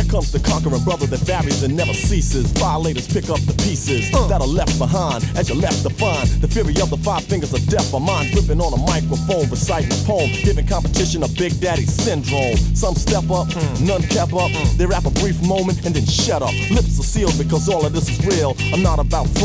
comes the conquering brother that varies and never ceases. Violators pick up the pieces that are left behind as you're left to find. The fury of the five fingers of death. A mind gripping on a microphone, reciting a poem, giving competition a Big Daddy syndrome. Some step up, none kept up. They rap a brief moment and then shut up. Lips are sealed because all of this is real. I'm not about